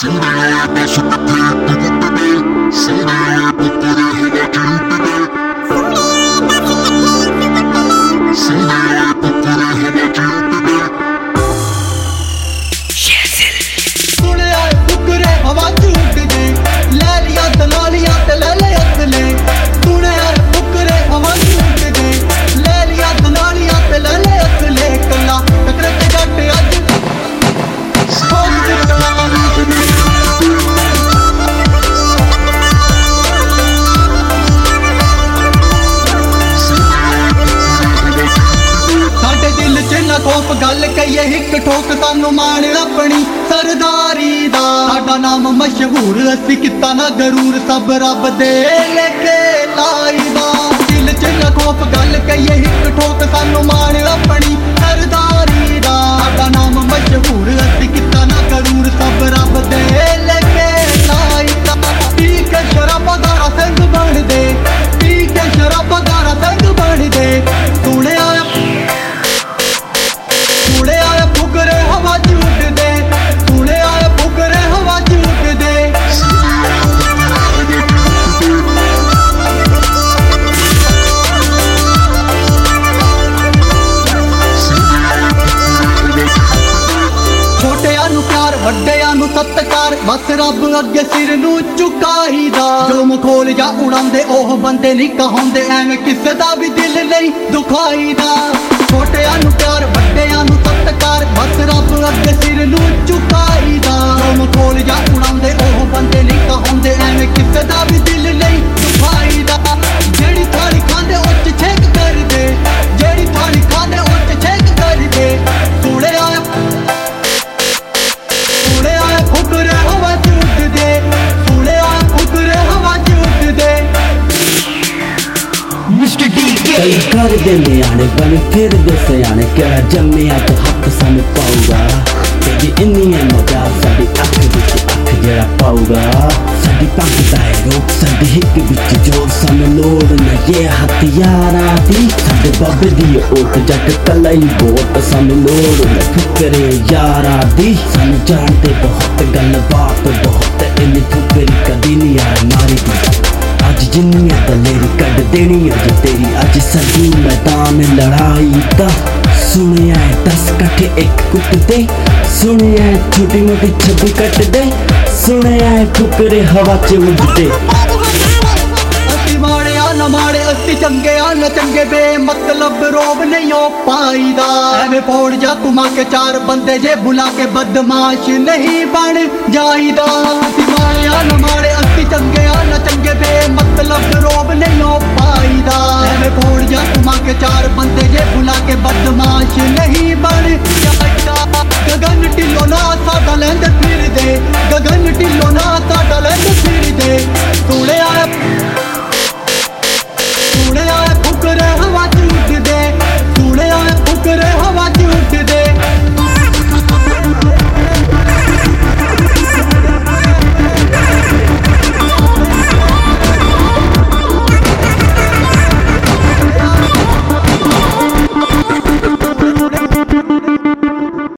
ਖੋਫ ਗੱਲ ਕਹੀਏ ਹਿੱਕ ਠੋਕ ਸਾਨੂੰ ਮਾਣ ਆਪਣੀ ਸਰਦਾਰੀ ਦਾ। ਸਾਡਾ ਨਾਮ ਮਸ਼ਹੂਰ ਅਸੀਂ ਕੀਤਾ ਨਾ ਗਰੂਰ ਸਭ ਰੱਬ ਦੇ ਲੇਖੇ ਲਾਈਦਾ। ਦਿਲ ਚ ਨਾ ਖੋਫ ਗੱਲ ਕਹੀਏ ਹਿੱਕ ਠੋਕ ਸਾਨੂੰ ਮਾਣ ਆਪਣੀ ਸਰਦਾਰੀ ਦਾ। ਸਾਡਾ ਨਾਮ ਮਸ਼ਹੂਰ ਅਸੀਂ ਕੀਤਾ ਨਾ ਗਰੂਰ ਸਭ ਰੱਬ ਦੇ ਲੇਖੇ ਲਾਈਦਾ। ਪੀ ਕੇ ਸ਼ਰਾਬਾਂ ਦਾ ਸਿੰਘ ਬਣਦੇ, ਪੀ ਕੇ ਸ਼ਰਾਬਾਂ ਦਾ ਸਿੰਘ ਬਣਦੇ। ਵੱਡਿਆਂ ਨੂੰ ਸਤਿਕਾਰ ਬਸ ਰੱਬ ਅੱਗੇ ਸਿਰ ਨੂੰ ਝੁਕਾਈਦਾ। ਜੋ ਮਖੌਲ ਜਾਂ ਉਡਾਉਂਦੇ ਉਹ ਬੰਦੇ ਨਹੀਂ ਕਹਾਉਂਦੇ, ਐਵੇਂ ਕਿਸੇ ਦਾ ਵੀ ਦਿਲ ਨਹੀਂ ਦੁਖਾਈਦਾ। ਛੋਟਿਆਂ ਨੂੰ ਪਿਆਰ ਵੱਡਿਆਂ ਨੂੰ ਸਤਿਕਾਰ ਬਸ ਰੱਬ ਅੱਗੇ ਸਿਰ ਨੂੰ ਝੁਕਾਈਦਾ। ਜੋ ਮਖੌਲ ਜਾਂ ਉਡਾਉਂਦੇ ਉਹ ਬੰਦੇ ਨਹੀਂ ਕਹਾਉਂਦੇ, ਐਵੇਂ ਕਿਸੇ ਦਾ ਵੀ ਦਿਲ ਨਹੀਂ ਦੁਖਾਈਦਾ। ਜਿਹੜੀ ਥਾਲੀ ਖਾਂਦੇ ਉਹ ਚ ਛੇਕ ਕਰਦੇ, ਜਿਹੜੀ ਥਾਲੀ ਖਾਂਦੇ ਉਹ ਚ ਛੇਕ ਕਰਦੇ। कई कर दे नियाने बने फिर दे सियाने, केड़ा जम्मिया तो हक सानू पाऊगा। तेरी इन्नी है मजा साडी अख विच अख जेड़ा पाऊगा। साडी पग दा है रोक साडी हिक विच जोर, सानू लोड़ न ये हथियारां दी। साडे बाबे दी ओट जट कलाई बोट, सानू लोड़ न ठुकरे यारां दी। सानू जानते बहुत गल बात बहुत, इन्नी ठुकरी कदी नहीं यार मारी दी। अज जिन्नियां दलेरी कड देनी अज तेरी, अज सजी मैदान लड़ाई दा। सुनिया है 10 कट्ठे एक कुट दे, सुनिया है छोटी मोटी छब्बी कट दे, सुनिया है ठुकरे हवा च उड़दे। असी माड़े आ न माड़े असी चंगे आ न चंगे, बेमतलब रोब नहीं हो पाईदा। एवें फोड़ जा घुमा के चार बंदे जे बुला के बदमाश नहीं बन जाईदा। असी माड़े आ न माड़े असी चंगे आ न चंगे, बेमतलब रोब नहीं हो पाईदा। एवें फोड़ जा घुमा के चार बंदे जे बुला के बदमाश नहीं बन जाईदा। गगन ढिल्लो ना साडा लैंदे